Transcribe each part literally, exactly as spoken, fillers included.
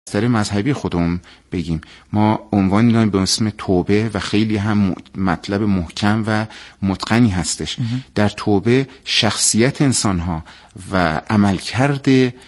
در مذهبی خودمون بگیم، ما عنوانی داریم به اسم توبه و خیلی هم مطلب محکم و متقنی هستش. در توبه شخصیت انسان‌ها و عملکرد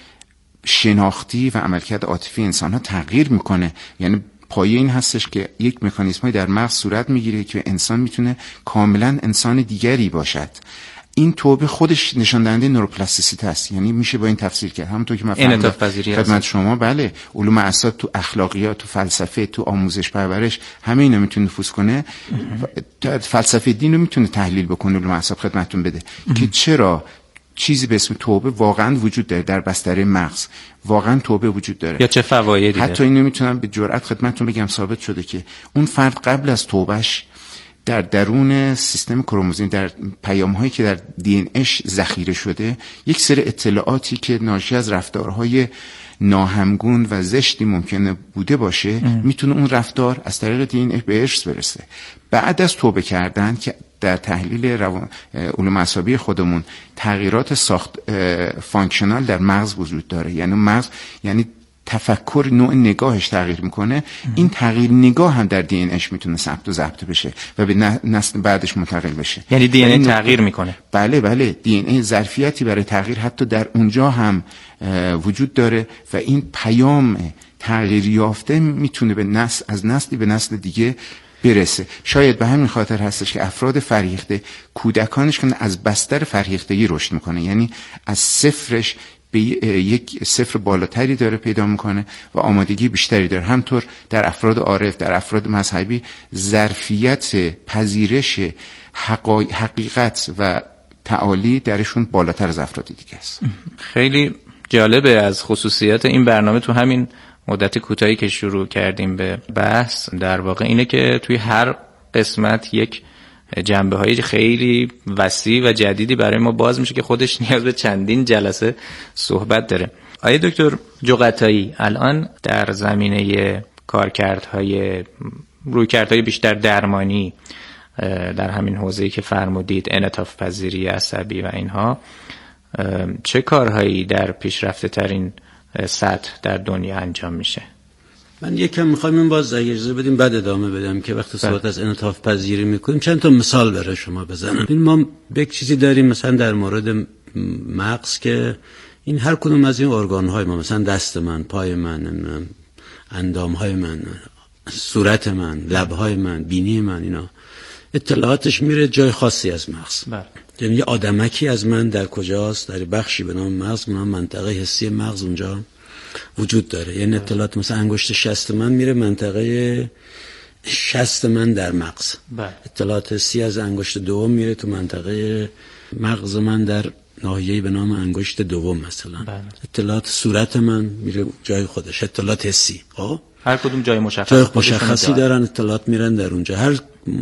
شناختی و عملکرد عاطفی انسان‌ها تغییر میکنه. یعنی پایه این هستش که یک مکانیزمی در مغز صورت میگیره که انسان میتونه کاملا انسان دیگری باشد. این توبه خودش نشان دهنده نوروپلاستیسیته است. یعنی میشه با این تفسیر کرد، همونطور که من فهمیدم خدمت شما. بله، علوم اعصاب تو اخلاقیات، تو فلسفه، تو آموزش پرورش، همه اینا میتونه نفوذ کنه. فلسفه دین رو میتونه تحلیل بکنه، علوم اعصاب خدمتتون بده که چرا چیزی به اسم توبه واقعا وجود داره در بستر مغز. واقعا توبه وجود داره یا چه فوایدی داره. حتی اینو میتونم به جرئت خدمتتون بگم ثابت شده که اون فرد قبل از توبهش در درون سیستم کروموزومی، در پیام‌هایی که در دی ان اش ذخیره شده، یک سری اطلاعاتی که ناشی از رفتارهای ناهمگون و زشتی ممکنه بوده باشه ام. میتونه اون رفتار از طریق دی ان اش به ارث برسه. بعد از توبه کردن که در تحلیل روان... علوم اعصابی خودمون تغییرات ساخت فانکشنال در مغز وجود داره. یعنی مغز، یعنی تفکر، نوع نگاهش تغییر میکنه. این تغییر نگاه هم در دی ان اش میتونه ثبت و ضبط بشه و به نسل بعدش منتقل بشه. یعنی دی ان ای تغییر میکنه. بله بله، دی ان ای ظرفیتی برای تغییر حتی در اونجا هم وجود داره و این پیام تغییر یافته میتونه به نسل، از نسلی به نسل دیگه برسه. شاید به همین خاطر هستش که افراد فرهیخته کودکانش کنه از بستر فرهیختگی رشد میکنه. یعنی از صفرش به یک صفر بالاتری داره پیدا میکنه و آمادگی بیشتری داره. همطور در افراد عارف، در افراد مذهبی ظرفیت پذیرش حقیقت و تعالی درشون بالاتر از افراد دیگه است. خیلی جالبه از خصوصیات این برنامه تو همین مدت کوتاهی که شروع کردیم به بحث، در واقع اینه که توی هر قسمت یک جنبه های خیلی وسیع و جدیدی برای ما باز میشه که خودش نیاز به چندین جلسه صحبت داره. آیه دکتر جغتایی، الان در زمینه کارکردهای رویکردهای بیشتر درمانی در همین حوزه‌ای که فرمودید، انعطاف پذیری عصبی و اینها، چه کارهایی در پیشرفته ترین سطح در دنیا انجام میشه؟ من یکم میخوایم این باز اجازه بدیم بعد ادامه بدم که وقتی صحبت از انعطاف پذیری میکنیم چند تا مثال برای شما بزنم. این ما یک چیزی داریم مثلا در مورد مغز که این هر کدوم از این ارگان‌های ما، مثلا دست من، پای من، اندام‌های من، صورت من، لب‌های من، بینی من، اینا اطلاعاتش میره جای خاصی از مغز. بله. یعنی یه آدمکی از من در کجاست؟ در بخشی به نام مغز، به نام منطقه حسی مغز اونجا وجود داره. یعنی اطلاعات مثلا انگشت شست من میره منطقه شست من در مغز. بله. اطلاعات حسی از انگشت دوم میره تو منطقه مغز من در ناحیه‌ای به نام انگشت دوم مثلا. بله. اطلاعات صورت من میره جای خودش، اطلاعات حسی. خب هر کدوم جای مشخص جای مشخصی دارن، اطلاعات میرن در اونجا. هر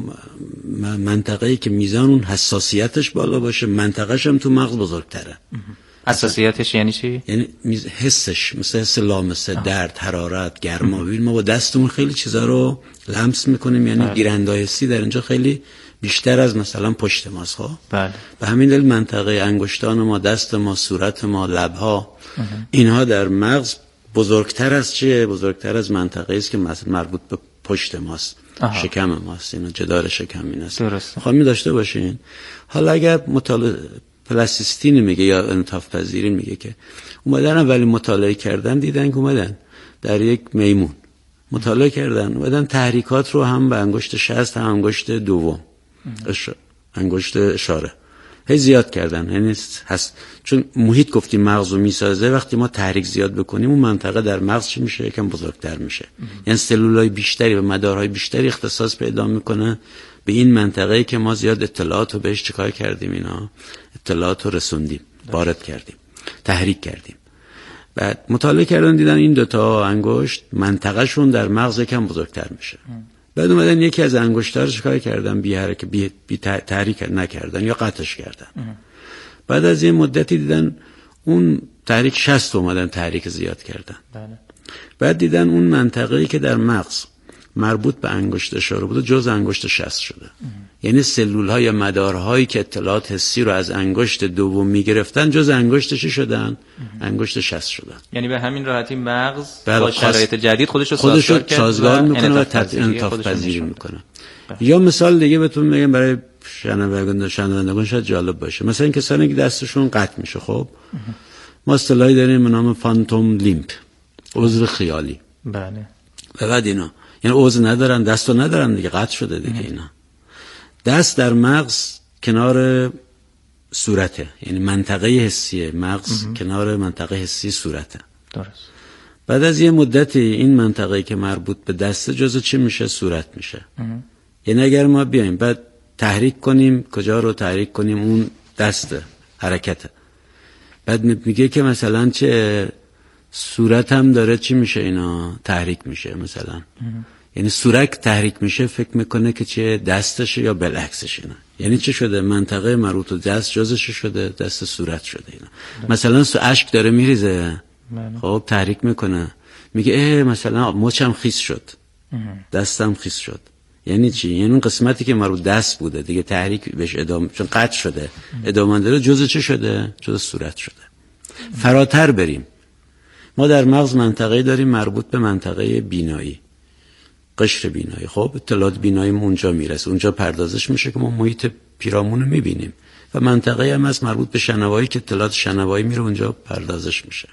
منطقه‌ای که میزان اون حساسیتش بالا باشه، منطقه‌ش هم تو مغز بزرگتره. حساسیتش یعنی چی؟ یعنی حسش، مثل حس لامسه، درد، حرارت، گرما. ببین ما با دستمون خیلی چیزا رو لمس میکنیم، یعنی گیرندای حسی در اینجا خیلی بیشتر از مثلا پشت ماست. خب بله. به همین دلیل منطقه انگشتان ما، دست ما، صورت ما، لب‌ها، اینها در مغز بزرگتر از چیه؟ بزرگتر از منطقه‌ای است که مثلا مربوط به پشت ماست. آها. شکم ماست، اینا جدار شکم این است. درست. خواهیم داشته باشین. حالا اگر مطالعه پلاستیسیتی میگه یا انعطاف پذیری میگه که اومدن اولی مطالعه کردن، دیدن که اومدن در یک میمون مطالعه کردن، اومدن تحریکات رو هم به انگشت شست هم انگشت دوم اش... انگشت اشاره هی زیاد کردن. یعنی هست چون محیط گفتیم مغز رو میسازه، وقتی ما تحریک زیاد بکنیم اون منطقه در مغز چی میشه؟ یکم بزرگتر میشه. یعنی سلولای بیشتری و مدارهای بیشتری اختصاص پیدا میکنه به این منطقه‌ای که ما زیاد اطلاعات رو بهش چیکار کردیم، اینا اطلاعات رو رسوندیم، وارد کردیم، تحریک کردیم. بعد مطالعه کردن دیدن این دوتا انگشت منطقه شون در مغز یکم بزرگتر میشه. بعد اومدن یکی از انگشت‌ها رو چیکار کردن؟ بی حرکت، بی, بی تحریک نکردن یا قطعش کردن. بعد از این مدتی دیدن اون تحریک شست اومدن تحریک زیاد کردن. بله. بعد دیدن اون منطقه‌ای که در مغز مربوط به انگشت اشاره بوده جز انگشت شست شده. یعنی سلول ها یا مدارهایی که اطلاعات حسی رو از انگشت دوم میگرفتن جز انگشتش شدن انگشت شست شدن. یعنی به همین راحتی مغز با شرایط جدید خودش رو خودش سازگار میکنه و انعطاف پذیری میکنه. یا مثال دیگه بهتون میگم برای شنوندگان شنوندگان شاید جالب باشه. مثلا این کسانی که دستشون قطع میشه، خب ما اصطلاحی داریم به نام فانتوم لیمپ، عضو خیالی. بله. و بعد اینا یعنی عضو ندارن، دستو ندارن دیگه، قطع شده دیگه. اینا دست در مغز کنار صورته، یعنی منطقه حسی مغز اه. کنار منطقه حسی صورته. درست. بعد از یه مدتی این منطقه‌ای که مربوط به دسته جزو چی میشه؟ صورت میشه. اه. یعنی اگر ما بیایم بعد تحریک کنیم، کجا رو تحریک کنیم؟ اون دسته حرکته. بعد میگه که مثلا چه صورت هم داره چی میشه؟ اینا تحریک میشه مثلا. اه. یعنی صورت تحریک میشه، فکر میکنه که چه دستشه یا بالعکسش. اینا یعنی چه شده؟ منطقه مربوط به دست جزش شده، دست صورت شده. اینا ده. مثلا اشک داره میریزه، خب تحریک میکنه، میگه اه مثلا مچم خیس شد، اه. دستم خیس شد. یعنی چی؟ یعنی اون قسمتی که مربوط دست بوده دیگه تحریک بهش ادامه، چون قطع شده، ادامه داره، جزء چه شده؟ جزء صورت شده. اه. فراتر بریم، ما در مغز منطقه‌ای داریم مربوط به منطقه بینایی، قشر بینایی. خب اطلاعات بینایی اونجا میرسه، اونجا پردازش میشه که ما محیط پیرامون رو میبینیم. و منطقه هم از مربوط به شنوایی که اطلاعات شنوایی میره اونجا پردازش میشه.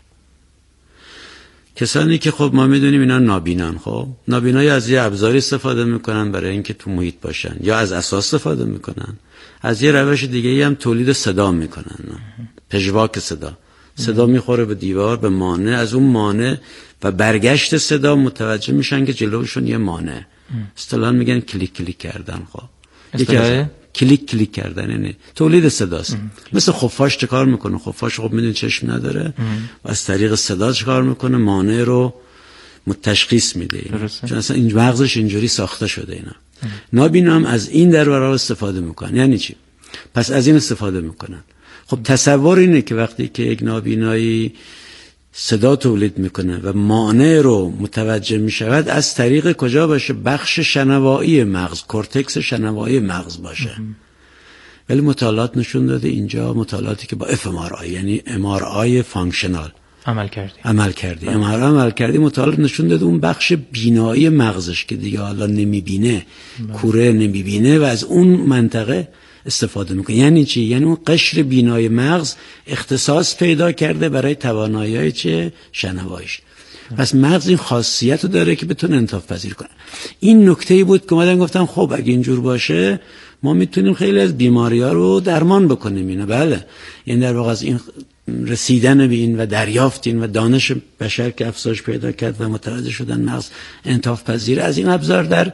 کسانی که خب ما میدونیم اینا نابینان، خب نابینای از یه ابزاری استفاده میکنن برای اینکه تو محیط باشن، یا از اساس استفاده میکنن، از یه روش دیگه هم تولید صدا میکنن، پژواک صدا. صدا میخوره به دیوار، به مانع، از اون مانع و برگشت صدا متوجه میشن که جلوشون یه مانع. اصطلاحاً میگن کلیک کلیک کردن. خب اصطلاح کلیک کلیک کردن یعنی تولید صداست. ام. مثل خفاش چه کار میکنه؟ خفاش خب میدونی چشم نداره، ام. و از طریق صدا چه کار میکنه؟ مانع رو تشخیص میده. چون اصلا این مغزش اینجوری ساخته شده. اینا نابینا هم از این در برای استفاده میکنن. یعنی چی؟ پس از این استفاده میکنن. خب تصور اینه که وقتی که یک نابینایی صدا تولید میکنه و مانع رو متوجه میشود، از طریق کجا باشه؟ بخش شنوایی مغز، کورتکس شنوایی مغز باشه. ولی مطالعات نشون داده، اینجا مطالعاتی که با اف ام آر آی یعنی ام آر آی فانکشنال عمل کردی عمل کردی ام آر آی عمل کردی مطالعات نشون داده اون بخش بینایی مغزش که دیگه حالا نمیبینه، کوره نمیبینه و از اون منطقه استفاده میکنه. یعنی چی؟ یعنی اون قشر بینای مغز اختصاص پیدا کرده برای توانایی‌های چه؟ شنواییش. پس مغز این خاصیت رو داره که بتونه انعطاف پذیر کنه. این نکته‌ای بود که اومدن گفتم خب اگه اینجور باشه ما میتونیم خیلی از بیماری‌ها رو درمان بکنیم. اینا بله، یعنی در واقع از این رسیدن به این و دریافت این و دانش بشر که افزایش پیدا کرد و متوجه شدن مغز انعطاف پذیر، از این ابزار در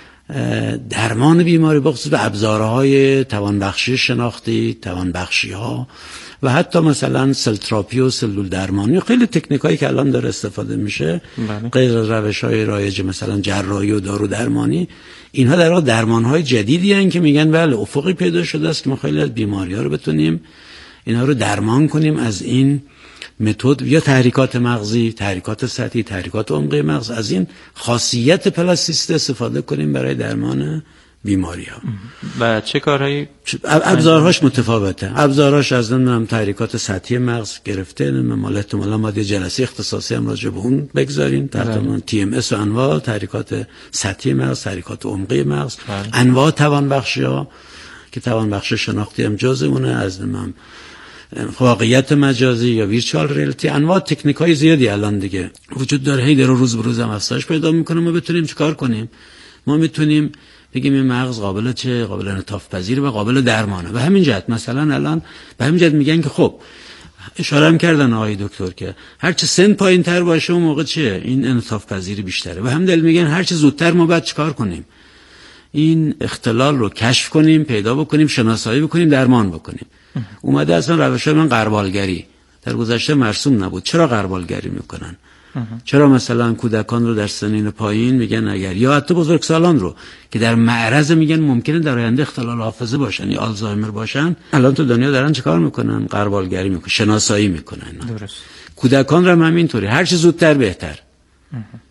درمان بیماری بخصوص به ابزارهای توانبخشی شناختی، توانبخشی ها و حتی مثلا سل تراپی و سلول درمانی، خیلی تکنیکایی که الان داره استفاده میشه، بله. غیر از روش‌های رایج مثلا جراحی و دارو درمانی، اینها در واقع درمان‌های جدیدی هستند که میگن بله افقی پیدا شده است که ما خیلی از بیماری‌ها رو بتونیم اینها رو درمان کنیم از این متد، یا تحریکات مغزی، تحریکات سطحی، تحریکات عمقی مغز، از این خاصیت پلاستیسیته استفاده کنیم برای درمان بیماری ها. و چه کارهایی؟ ابزارهاش متفاوته. ابزارهاش از نمیدونم تحریکات سطحی مغز گرفته، مال احتمالاً ما یه جلسه اختصاصی هم راجع به اون بگذاریم، تقریبا تی ام اس و انواع تحریکات سطحی مغز، تحریکات عمقی مغز، بله. انواع توانبخشی ها که توانبخش شناختی هم جزء اونه، از نمیدونم واقعیت مجازی یا ویرچوال ریالیتی، انواع تکنیک‌های زیادی الان دیگه وجود داره، هی داره روز به روز هم افزایش پیدا میکنه. ما بتونیم چیکار کنیم؟ ما میتونیم بگیم این مغز قابل چه؟ قابل انعطاف پذیر و قابل درمانه. به همین جهت مثلا الان به همین جهت میگن که خب اشاره هم کردن آقای دکتر که هر چه سن پایین‌تر باشه اون موقع چیه؟ این انعطاف پذیری بیشتره. به همین دلیل میگن هر چه زودتر ما باید چیکار کنیم؟ این اختلال رو کشف کنیم، پیدا بکنیم، شناسایی بکنیم، درمان بکنیم. اومده اصلا روش‌های من غربالگری در گذشته مرسوم نبود. چرا غربالگری میکنن؟ چرا مثلا کودکان رو در سنین پایین میگن اگر، یا حتی بزرگسالان رو که در معرض میگن ممکنه در آینده اختلال حافظه باشن یا آلزایمر باشن، الان تو دنیا دارن چیکار میکنن؟ غربالگری میکنن، شناسایی میکنن. درست. کودکان رو هم همینطوری، هر چه زودتر بهتر.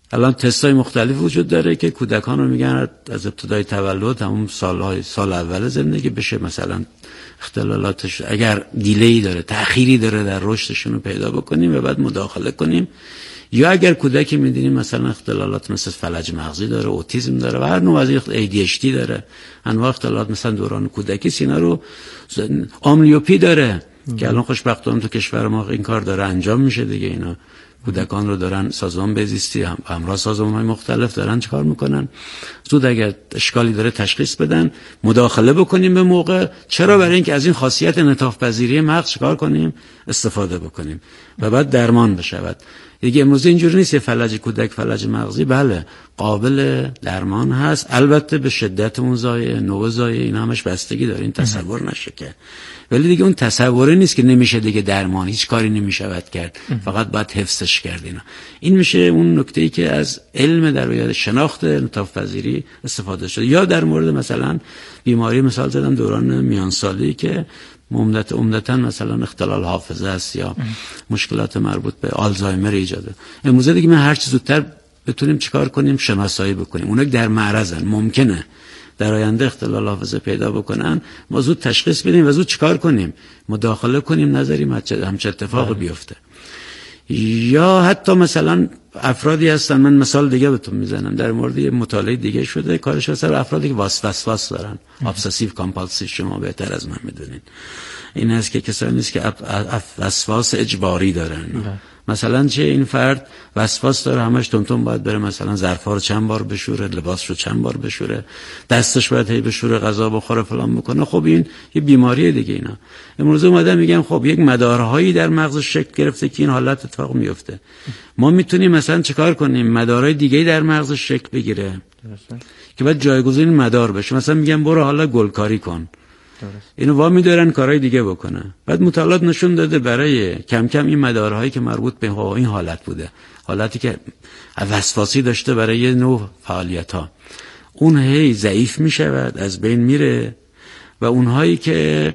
الان تستای مختلف وجود داره که کودکان رو میگن از ابتدای تولد همون سالهای سال اول زندگی بشه مثلا اختلالاتش اگر دیلی داره تأخیری داره در رشدشون رو پیدا بکنیم و بعد مداخله کنیم، یا اگر کودکی میدونیم مثلا اختلالات مثل فلج مغزی داره، اوتیسم داره و هر نوع از ای دی اچ دی داره، انواع اختلالات مثلا دوران کودکی سینا رو آمبلیوپی داره که الان خوشبختانه تو کشور ما این کار داره انجام میشه دیگه. اینا کودکان رو دارن سازمان بهزیستی هم همراه سازمان‌های مختلف دارن چیکار میکنن، زود اگر اشکالی داره تشخیص بدن، مداخله بکنیم به موقع. چرا؟ برای اینکه از این خاصیت انعطاف پذیری مغز چیکار کنیم، استفاده بکنیم و بعد درمان بشود دیگه. امروز اینجوری نیست یه فلج کودک فلج مغزی بله قابل درمان هست، البته به شدت اون زایه نوع زایه اینا همش بستگی داره، این تصور نشه که، ولی دیگه اون تصوره نیست که نمیشه دیگه درمان، هیچ کاری نمیشود کرد، فقط باید حفظش کرد. اینا این میشه اون نکته‌ای که از علم در بیاد شناخت انعطاف پذیری استفاده شده. یا در مورد مثلا بیماری مثال زدم دوران میانسالی که عمدت عمدتاً مثلا اختلال حافظه است یا مشکلات مربوط به آلزایمر ایجاده. امروز دیگه من هر چه زودتر بتونیم چیکار کنیم شناسایی بکنیم. اونایی که در معرضن ممکنه در آینده اختلال حافظه پیدا بکنن، ما زود تشخیص بدیم و زود چیکار کنیم، مداخله کنیم، نذاریم همچه اتفاق بیفته. یا حتی مثلا افرادی هستن، من مثال دیگه بهتون میزنم، در مورد یه مطالعه دیگه شده کارش واسه افرادی که وسواس دارن، ابسسیو کامپالسیو، شما بهتر از من میدونین این هست که کسانی نیست که وسواس اجباری دارن. مثلا چه این فرد وسواس داره همش تونتون باید بره مثلا ظرفا رو چند بار بشوره، لباسش رو چند بار بشوره، دستش باید هی بشوره، غذا بخوره، فلان بکنه. خب این یه بیماریه دیگه. اینا امروز اومدن میگن خب یک مدارهایی در مغزش شکل گرفته که این حالت اتفاق میفته. ما میتونیم مثلا چیکار کنیم مدارهای دیگه در مغزش شکل بگیره که بعد جایگزین مدار بشه. مثلا میگن برو حالا گلکاری کن، اینو وا می‌دارن کارهای دیگه بکنه. بعد مطالعات نشون داده برای کم کم این مدارهایی که مربوط به این حالت بوده، حالتی که وسواسی داشته برای یه نوع فعالیت‌ها، اون هی ضعیف میشود، از بین میره و اونهایی که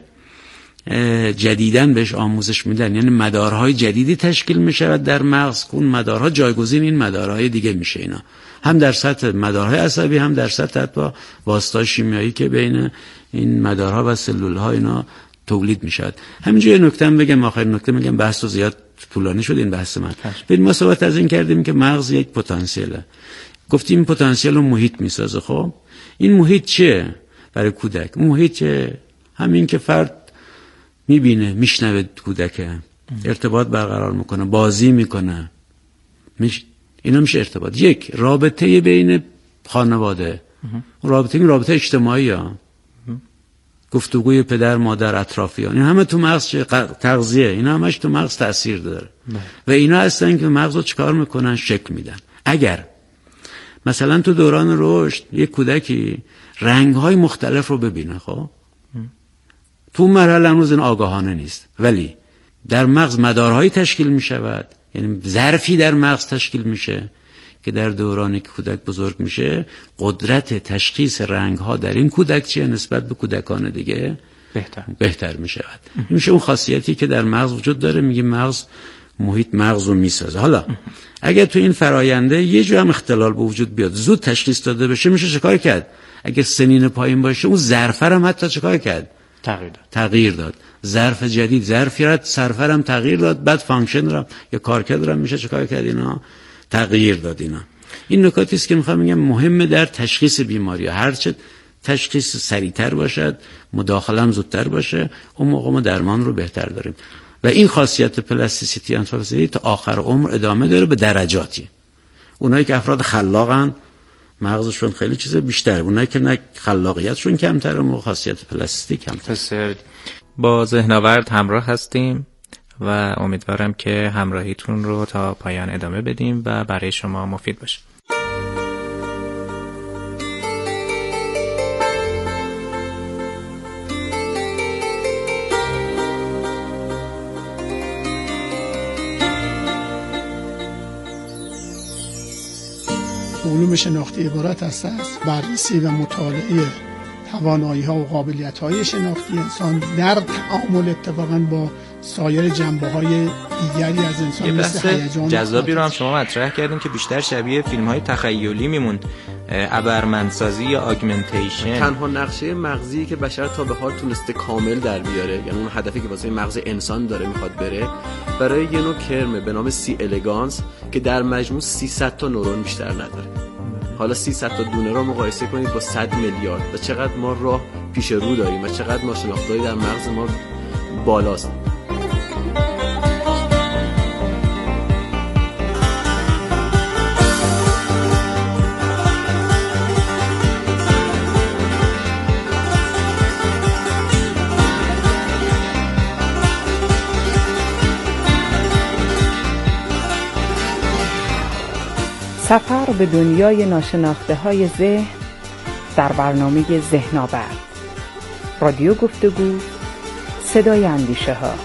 جدیداً بهش آموزش میدن، یعنی مدارهای جدیدی تشکیل میشود در مغز، اون مدارها جایگزین این مدارهای دیگه میشه. اینا هم در سطح مدارهای عصبی، هم در سطح حتی واسطه‌های شیمیایی که بین این مدارها و سلول‌ها اینا تولید میشد. همینجا یه نکته بگم، آخر نکته میگم، بحث زیاد طولانی شد این بحث من. ببین ما صحبت از این کردیم که مغز یک پتانسیله، گفتیم این پتانسیل رو محیط میسازه. خب این محیط چیه برای کودک؟ محیط چه؟ همین که فرد میبینه، میشنوه، کودک ارتباط برقرار میکنه، بازی میکنه، میش... اینا میشه ارتباط. یک رابطه بین خانواده، رابطه این رابطه اجتماعی ها، گفتگوی پدر مادر اطرافیان، این همه تو مغز تغذیه، اینا همش تو مغز تأثیر داره و اینا هستن که مغز رو چیکار میکنن، شکل میدن. اگر مثلا تو دوران رشد یک کودکی رنگ‌های مختلف رو ببینه، خب تو مرحله هنوز این آگاهانه نیست، ولی در مغز مدارهایی تشکیل میشود، یعنی ظرفی در مغز تشکیل میشه که در دورانی که کودک بزرگ میشه قدرت تشخیص رنگ‌ها در این کودک چیه نسبت به کودکان دیگه بهتر بهتر میشود. این میشه اون خاصیتی که در مغز وجود داره، میگیم مغز محیط مغز رو میسازه. حالا اگر تو این فراینده یه جور هم اختلال به وجود بیاد، زود تشخیص داده بشه، میشه چیکار کرد؟ اگر سنین پایین باشه اون ظرف هم حتی چیکار کرد؟ تغییر داد. تغییر داد. ظرف جدید، ظرفیت سرفر هم تغییر داد، بعد فانکشن را یا کارکرد را میشه چیکار کرد؟ اینا تغییر داد. اینا این نکاتی است که میخوام بگم مهمه در تشخیص بیماری. هرچه تشخیص سریعتر باشد، مداخله هم زودتر باشه، اون موقع ما درمان رو بهتر داریم. و این خاصیت پلاستیسیتی انتفاضی تا آخر عمر ادامه داره به درجاتی. اونایی که افراد خلاقن مغزشون خیلی چیز بیشتره، اونایی که نه خلاقیتشون کمتره و خاصیت پلاستیک کمتره. با ذهن‌آورد همراه هستیم و امیدوارم که همراهیتون رو تا پایان ادامه بدیم و برای شما مفید باشه. علوم شناختی عبارت است از بررسی و مطالعه توانایی‌ها و قابلیت‌های شناختی انسان در تعامل اتفاقاً با سایر جنبه‌های دیگری از انسان مثل هیجان. جذابی رو هم شما مطرح کردیم که بیشتر شبیه فیلم‌های تخیلی میموند، ابرمنسازی یا آگمنتیشن. تنها نقشه مغزی که بشر تا به حال تونسته کامل در بیاره، یعنی اون هدفی که واسه مغز انسان داره میخواد بره، برای یه نوع کرمه به نام سی الگانس که در مجموع سیصد تا نورون بیشتر نداره. حالا سیصد تا دونه رو مقایسه کنید با صد میلیارد و چقدر ما راه پیش رو داریم و چقدر ناشناخته‌ای در مغز ما بالاست. سفر به دنیای ناشناخته های ذهن در برنامه ذهن‌آورد، رادیو گفتگو، صدای اندیشه ها.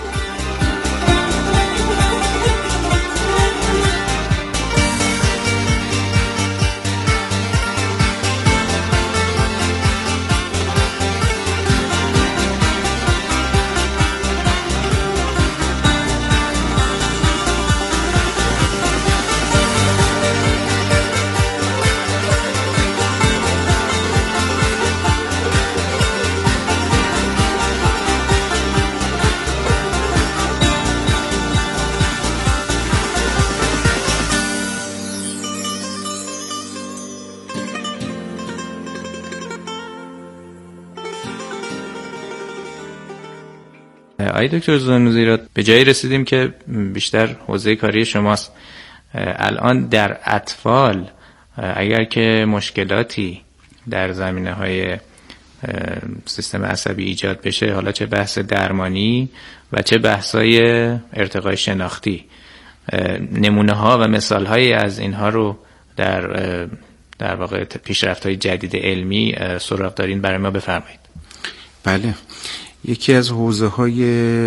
آقای دکتر زانوزی را به جایی رسیدیم که بیشتر حوزه کاری شماست. الان در اطفال اگر که مشکلاتی در زمینه‌های سیستم عصبی ایجاد بشه، حالا چه بحث درمانی و چه بحث‌های ارتقای شناختی، نمونه‌ها و مثال‌هایی از اینها رو در در واقع پیشرفت‌های جدید علمی سراغ دارین برای ما بفرمایید. بله، یکی از حوزه‌های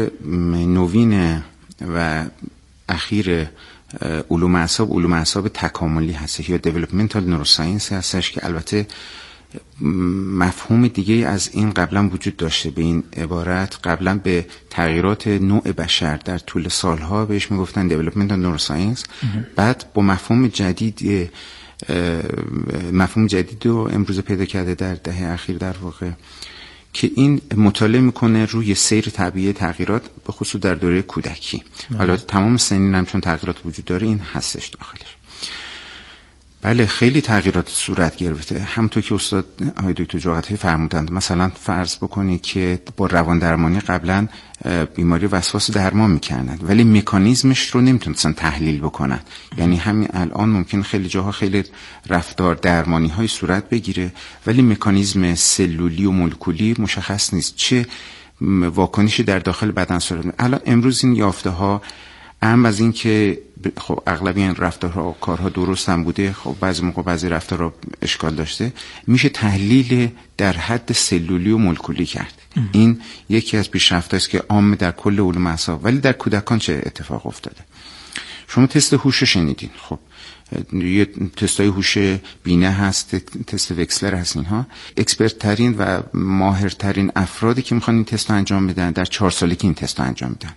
نوین و اخیر علوم اعصاب علوم اعصاب تکاملی هست یا دیولپمنتال نوروساینس هستش که البته مفهوم دیگه از این قبلا وجود داشته. به این عبارت قبلا به تغییرات نوع بشر در طول سالها بهش میگفتن دیولپمنتال نوروساینس. بعد با مفهوم جدید مفهوم جدید رو امروز پیدا کرده در دهه اخیر در واقع که این مطالعه میکنه روی سیر طبیعی تغییرات به خصوص در دوره کودکی. حالا تمام سنین هم چون تغییرات وجود داره این هستش داخلش. بله خیلی تغییرات صورت گرفته، همونطور که استاد آقای دکتر جوهری فرمودند. مثلا فرض بکنید که با روان درمانی قبلا بیماری وسواس درمان میکردن ولی مکانیزمش رو نمیتونستن تحلیل بکنن. یعنی همین الان ممکن خیلی جاها خیلی رفتار درمانی های صورت بگیره ولی مکانیزم سلولی و مولکولی مشخص نیست، چه واکنشی در داخل بدن صورت میگیره. الان امروز این یافته ها اهم از این که خب اغلبی این رفتارها و کارها درست هم بوده، خب بعضی موقع بعضی رفتارها اشکال داشته، میشه تحلیل در حد سلولی و مولکولی کرد. ام. این یکی از پیشرفت‌هایی است که عام در کل علوم اعصاب. ولی در کودکان چه اتفاق افتاده؟ شما تست هوش شنیدین. خب یه تستای هوش بینه هست، تست وکسلر هست. اینها اکسپرت ترین و ماهر ترین افرادی که میخوان این تست رو انجام بدن در چهار سالگی این تست رو انجام میدن.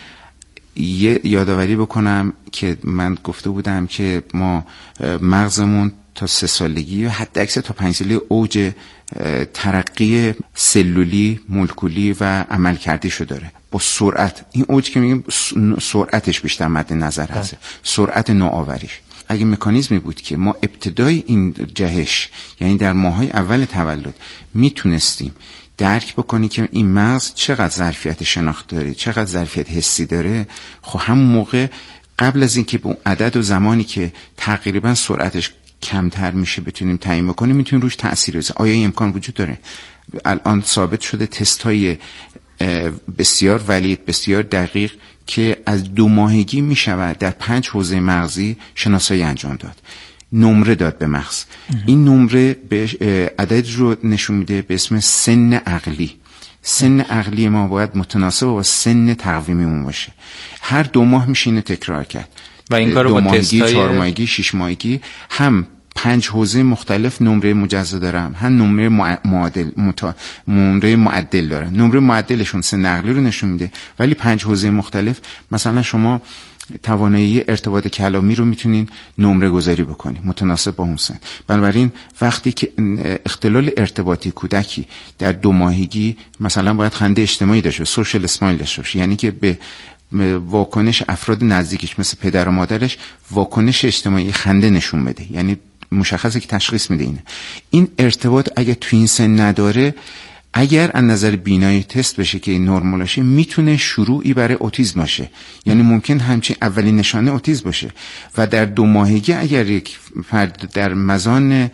یه یادآوری بکنم که من گفته بودم که ما مغزمون تا سه سالگی و حتی اکثر تا پنج سالگی اوج ترقی سلولی، مولکولی و عملکردیشو داره با سرعت. این اوج که میگیم سرعتش بیشتر مد نظر هست، سرعت نوآوریش. اگه مکانیزمی بود که ما ابتدای این جهش یعنی در ماهای اول تولد میتونستیم درک بکنی که این مغز چقدر ظرفیت شناخت داره، چقدر ظرفیت حسی داره، خب همون موقع قبل از اینکه به اون عدد و زمانی که تقریبا سرعتش کمتر میشه بتونیم تعیین بکنیم میتونیم روش تأثیر بذاریم. آیا این امکان وجود داره؟ الان ثابت شده تست‌های بسیار ولید، بسیار دقیق که از دو ماهگی میشود در پنج حوزه مغزی شناسایی انجام داد، نمره داد به مغز. این نمره به عدد رو نشون میده به اسم سن عقلی. سن عقلی ما باید متناسب با سن تقویمیمون باشه. هر دو ماه میشه اینو تکرار کرد و این کارو با ماهگی، تستای چهار ماهگی، شش ماهگی هم پنج حوزه مختلف نمره مجزا دارم، هم نمره معادل متا... نمره معدل دارم. نمره معدلشون سه نقلی رو نشون میده، ولی پنج حوزه مختلف، مثلا شما توانایی ارتباط کلامی رو میتونین نمره گذاری بکنین متناسب با اون سن. بنابراین وقتی که اختلال ارتباطی کودکی در دو ماهگی مثلا باید خنده اجتماعی داشته، سوشال اسمایل داشته باشه، یعنی که به واکنش افراد نزدیکش مثل پدر و مادرش واکنش اجتماعی خنده نشون بده، یعنی مشخصه که تشخیص میده اینه. این ارتباط اگه تو این سن نداره، اگر از نظر بینایی تست بشه که نرمال باشه، میتونه شروعی برای اوتیسم باشه، یعنی ممکن همچین اولین نشانه اوتیسم باشه. و در دو ماهگی اگر یک فرد در مزان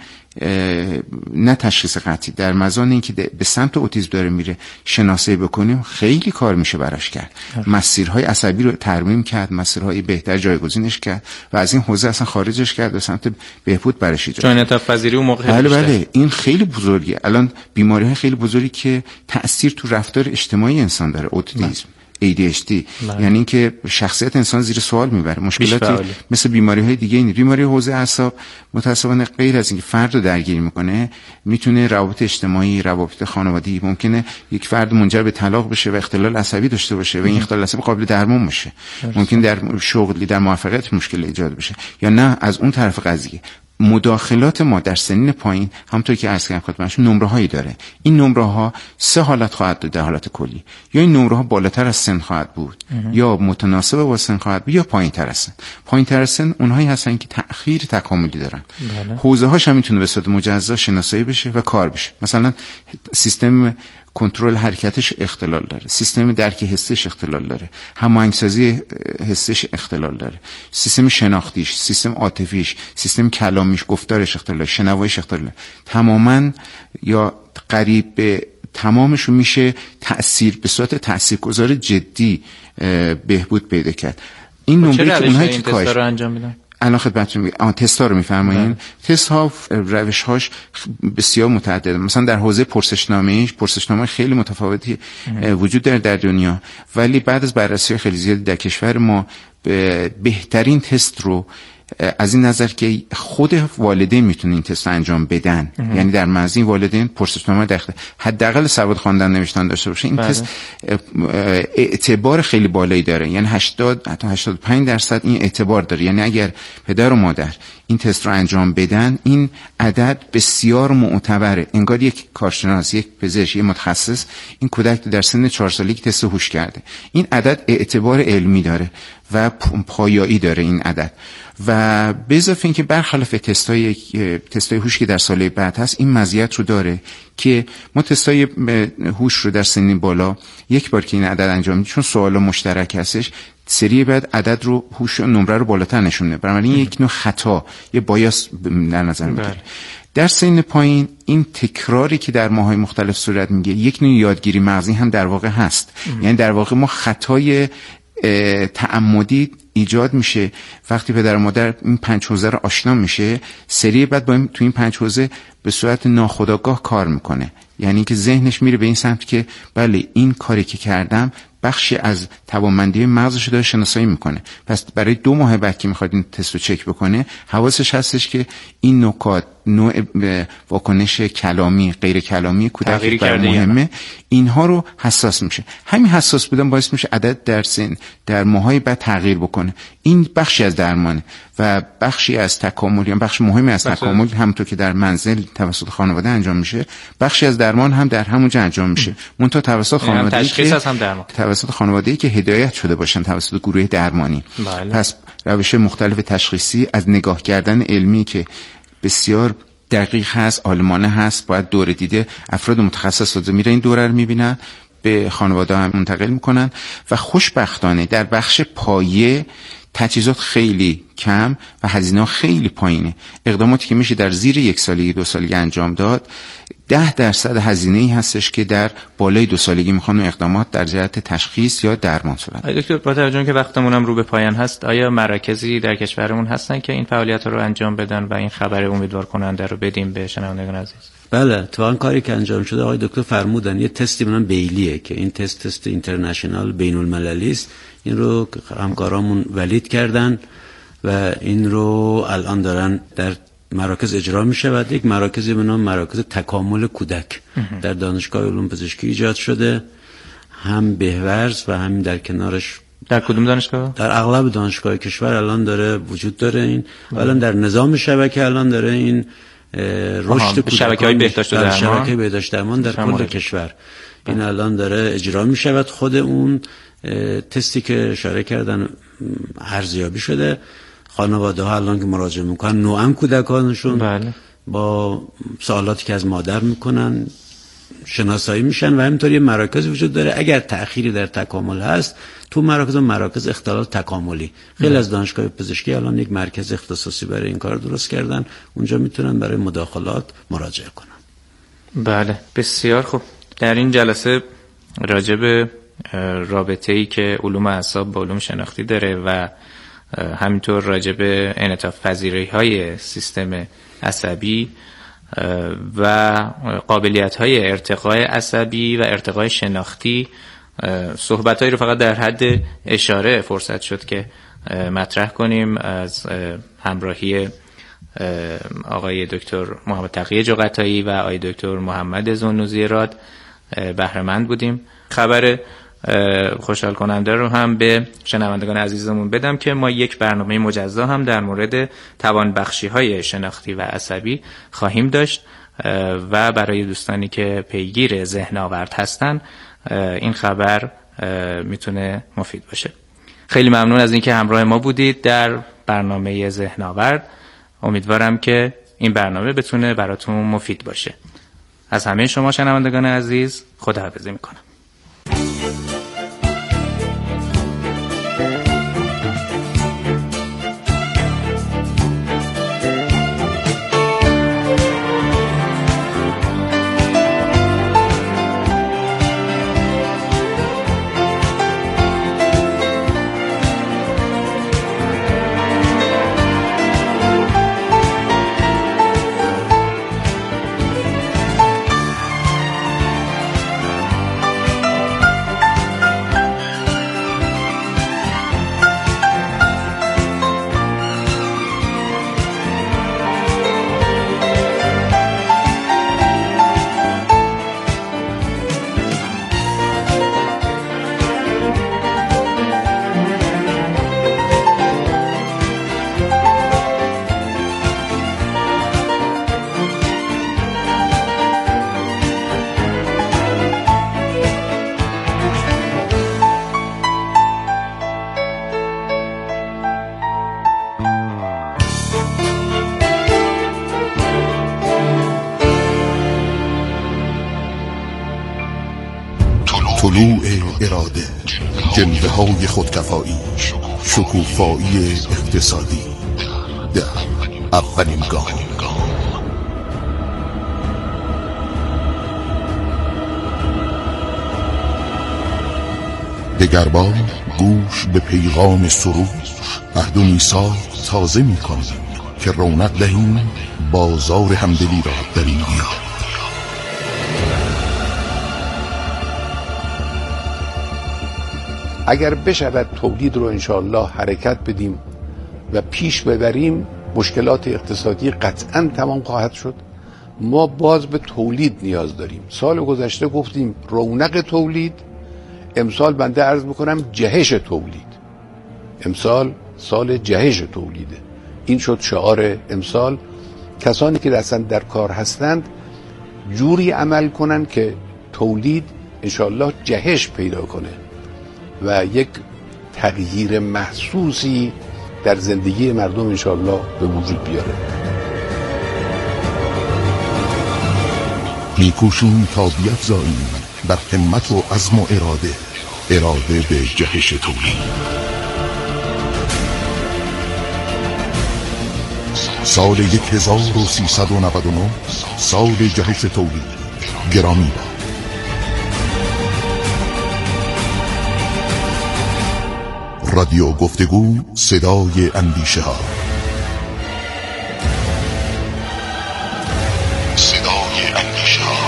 نه تشخیص قطعی، در مزان اینکه به سمت اوتیسم داره میره شناسایی بکنیم، خیلی کار میشه براش کرد. مسیرهای عصبی رو ترمیم کرد، مسیرهای بهتر جایگزینش کرد و از این حوزه اصلا خارجش کرد و سمت بهبود برش ایجاد. جان انعطاف پذیری اون موقع بله بله این خیلی بزرگه. الان بیماری‌های خیلی بزرگی که تأثیر تو رفتار اجتماعی انسان داره، اوتیسم، ای دی اچ دی، یعنی اینکه شخصیت انسان زیر سوال میبره. مشکلاتی مثل بیماری‌های دیگه، این بیماری حوزه اعصاب متأسفانه غیر از اینکه فرد رو درگیر میکنه، میتونه روابط اجتماعی، روابط خانوادگی، ممکنه یک فرد منجر به طلاق بشه و اختلال عصبی داشته باشه و این اختلال عصبی قابل درمان باشه. ممکن در شغلی، در موفقیت مشکل ایجاد بشه. یا نه از اون طرف قضیه مداخلات ما در سنین پایین همونطور که عرض کردم خدمتتون نمره هایی داره. این نمره ها سه حالت خواهد داشت در حالت کلی. یا این نمره ها بالاتر از سن خواهد بود، یا متناسب با سن خواهد بود، یا پایین‌تر از سن. پایین‌تر از سن اونهایی هستن که تأخیر تکاملی دارن. حوزه هاش هم میتونه به صورت مجزا شناسایی بشه و کار بشه. مثلا سیستم کنترل حرکتش اختلال داره، سیستم درک حسش اختلال داره، هماهنگسازی حسش اختلال داره، سیستم شناختیش، سیستم عاطفیش، سیستم کلامیش، گفتارش اختلال داره، شنواییش اختلال داره. تماما یا قریب به تمامش میشه تأثیر به صورت تاثیرگذار جدی بهبود پیدا کرد. این نمره که اونهایی که کاهش رو انجام میدن الان خدمتتون میگم. آن تستا رو میفرمایید. تست ها روش هاش بسیار متعدده. مثلا در حوزه پرسشنامه‌ایش پرسشنامه خیلی متفاوتی وجود داره در دنیا، ولی بعد از بررسی خیلی زیادی در کشور ما بهترین تست رو از این نظر که خود والدین میتونن این تست انجام بدن، یعنی در مزی والدین پرسشنامه داخل حداقل سواد خواندن نوشتن داشته باشه. این تست اعتبار خیلی بالایی داره، یعنی هشتاد حتی هشتاد و پنج درصد این اعتبار داره. یعنی اگر پدر و مادر این تست رو انجام بدن، این عدد بسیار معتبره. انگار یک کارشناس، یک پزشک، یک متخصص این کودک در سن چهار سالگی تست هوش کرده. این عدد اعتبار علمی داره و پایایی داره این عدد. و به اضافه اینکه برخلاف تستای تستای هوش که در سال بعد هست، این مزیت رو داره که ما تستای هوش رو در سنین بالا یک بار که این عدد انجام میدیم، چون سوال مشترک هستش، سری بعد عدد رو هوش نمره رو بالاتر نشون میده. بنابراین یک نوع خطا، یه بایاس در نظر میگیره. در سن پایین این تکراری که در ماهای مختلف صورت میگیره، یک نوع یادگیری مغزی هم در واقع هست. ام. یعنی در واقع ما خطای تعمدی ایجاد میشه وقتی پدر و مادر این پنج حوزه رو آشنا میشه، سری بعد با این تو این پنج حوزه به صورت ناخودآگاه کار میکنه. یعنی که ذهنش میره به این سمت که بله این کاری که کردم بخشی از توانمندی مغزش رو داره شناسایی میکنه. پس برای دو ماه بعد که میخواد این تست رو چک بکنه، حواسش هستش که این نکات، نوع واکنش کلامی، غیر کلامی کودک برای مهمه، اینها رو حساس میشه. همین حساس بودن باعث میشه عدد در سن در ماهای بعد تغییر بکنه. این بخشی از درمانه و بخشی از تکامل، یعنی بخش مهمی از تکامل همونطور که در منزل توسط خانواده انجام میشه، بخشی از درمان هم در همونجا انجام میشه. منتها توسط خانواده که هم درمان. توسط خانواده‌ای که هدایت شده باشن توسط گروه درمانی. بله. پس روش مختلف تشخیصی از نگاه کردن علمی که بسیار دقیق هست، آلمانه هست، باید دوره دیده افراد متخصص رو میره این دوره رو میبینن، به خانواده هم منتقل میکنن و خوشبختانه در بخش پایه تجهیزات خیلی کم و هزینه خیلی پایینه. اقداماتی که میشه در زیر یک سالگی دو سالگی انجام داد، ده درصد هزینه‌ای هستش که در بالای دو سالگی میخوان اقدامات در جهت تشخیص یا درمان صورت. آیا دکتر با توجه که وقتمون هم رو به پایان هست، آیا مراکزی در کشورمون هستن که این فعالیت رو انجام بدن و این خبر امیدوار کننده رو بدیم به شنوندگان عزیز؟ بله، اتفاقا کاری که انجام شده آقای دکتر فرمودن، یه تستی منم بیلیه که این تست تست اینترنشنال بین المللی است. این رو همکارامون ولید کردن و این رو الان دارن در مراکز اجرا می شود. یک مراکزی به نام مراکز تکامل کودک در دانشگاه علوم پزشکی ایجاد شده، هم بهورز و هم در کنارش. در کدوم دانشگاه؟ در اغلب دانشگاه کشور الان داره وجود داره این. الان در نظام شبکه الان داره این رشد کودکان، شبکه‌های بهداشت درمان، شبکه بهداشت درمان در کل کشور این الان داره اجرا می شود. خود اون تستی که اشاره کردن ارزیابی شده. خانواده ها الان که مراجعه میکنن نوعاً کودکانشون بله. با سوالاتی که از مادر میکنن شناسایی میشن و همینطور یه مراکز وجود داره. اگر تأخیری در تکامل هست تو مراکز مراکز اختلال تکاملی خیلی بله. از دانشگاه پزشکی الان یک مرکز اختصاصی برای این کار درست کردن، اونجا میتونن برای مداخلات مراجعه کنن. بله بسیار خوب. در این جلسه راجع به رابطه‌ای که علوم اعصاب با علوم شناختی داره و همینطور راجع به انعطاف پذیری‌های سیستم عصبی و قابلیت‌های ارتقای عصبی و ارتقای شناختی صحبت‌هایی رو فقط در حد اشاره فرصت شد که مطرح کنیم. از همراهی آقای دکتر محمد تقی جغتایی و آقای دکتر محمد زنوزی راد بهره مند بودیم. خبر خوشحال کننده رو هم به شنوندگان عزیزمون بدم که ما یک برنامه مجزا هم در مورد توانبخشی‌های شناختی و عصبی خواهیم داشت و برای دوستانی که پیگیر ذهن آورد هستن این خبر میتونه مفید باشه. خیلی ممنون از اینکه همراه ما بودید در برنامه ذهن آورد. امیدوارم که این برنامه بتونه براتون مفید باشه. از همه شما شنوندگان عزیز خداحافظی میکنم. طلوع اراده، جنبه های خودکفایی، شکوفایی اقتصادی در اولین گام. دگربار گوش به پیغام سرود، عهد و میثاق تازه می کنیم که رونق دهیم بازار همدلی را در این دیار. اگر بشود تولید رو انشاءالله حرکت بدیم و پیش ببریم، مشکلات اقتصادی قطعاً تمام خواهد شد. ما باز به تولید نیاز داریم. سال گذشته گفتیم رونق تولید، امسال بنده عرض میکنم جهش تولید. امسال سال جهش تولیده. این شد شعار امسال. کسانی که اصلا در کار هستند جوری عمل کنن که تولید انشاءالله جهش پیدا کنه و یک تغییر محسوسی در زندگی مردم انشاءالله به وجود بیاره. میکوشیم تا بیفزاییم بر همت و عزم و اراده اراده به جهش تولید. سال یک هزار و سیصد و نود و نه سال جهش تولید. گرامی باد. رادیو گفتگو، صدای اندیشه ها. صدای اندیشه ها.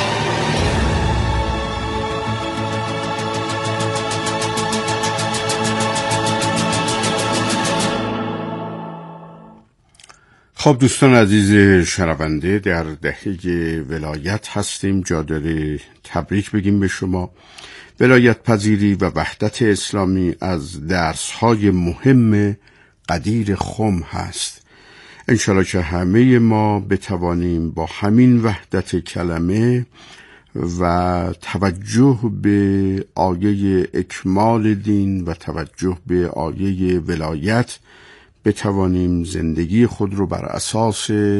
خب دوستان عزیز شنونده، در دهه ولایت هستیم. جا داره تبریک بگیم به شما. ولایت پذیری و وحدت اسلامی از درس‌های مهم قدیر خم هست. انشالله که همه ما بتوانیم با همین وحدت کلمه و توجه به آیه اکمال دین و توجه به آیه ولایت بتوانیم زندگی خود رو بر اساس